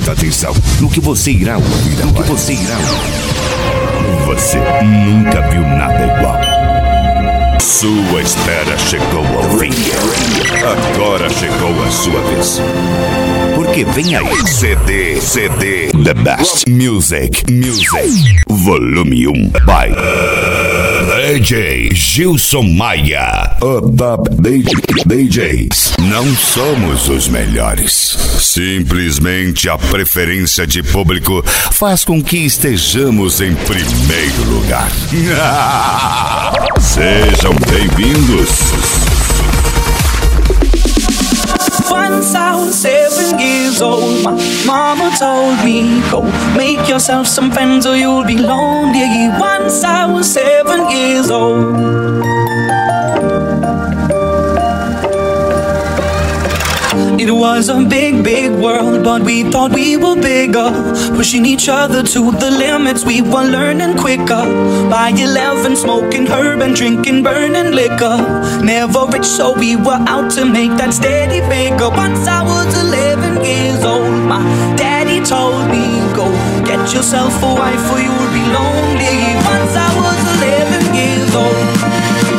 muita atenção no que você irá ouvir agora. Você nunca viu nada igual. Sua espera chegou ao fim. Agora chegou a sua vez. Porque vem aí CD The Best Music Volume 1 by DJ Gilson Maia. DJs. Não somos os melhores. Simplesmente a preferência de público faz com que estejamos em primeiro lugar. Sejam bem-vindos. Once I was 7 years old, my mama told me, go make yourself some friends or you'll be lonely. Once I was 7 years old. It was a big, big world, but we thought we were bigger, pushing each other to the limits. We were learning quicker. By 11, smoking herb and drinking burning liquor. Never rich, so we were out to make that steady figure. Once I was 11 years old, my daddy told me, go get yourself a wife or you'll be lonely. Once I was 11 years old.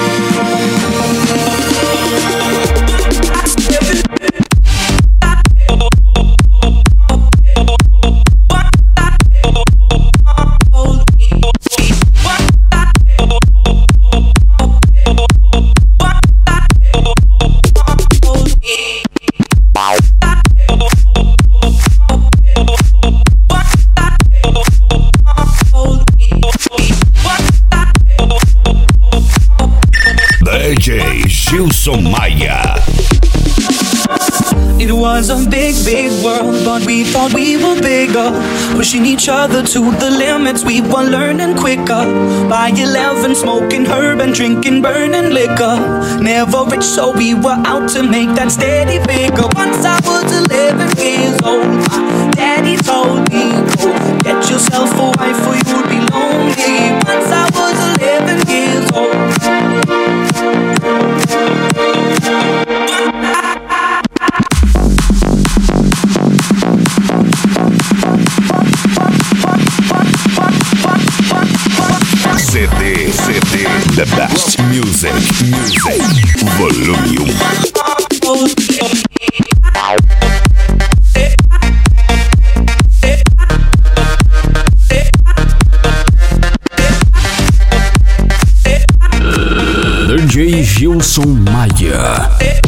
DJ Gilson Maia. It was a big, big world, but we thought we were bigger, pushing each other to the limits. We were learning quicker. By 11, smoking herb and drinking burning liquor. Never rich, so we were out to make that steady figure. Once I was 11 years old, my daddy told me, go get yourself a wife or you'll be lonely. Once I was 11 years old. CD The Best Music Volume 1. DJ Gilson Maia.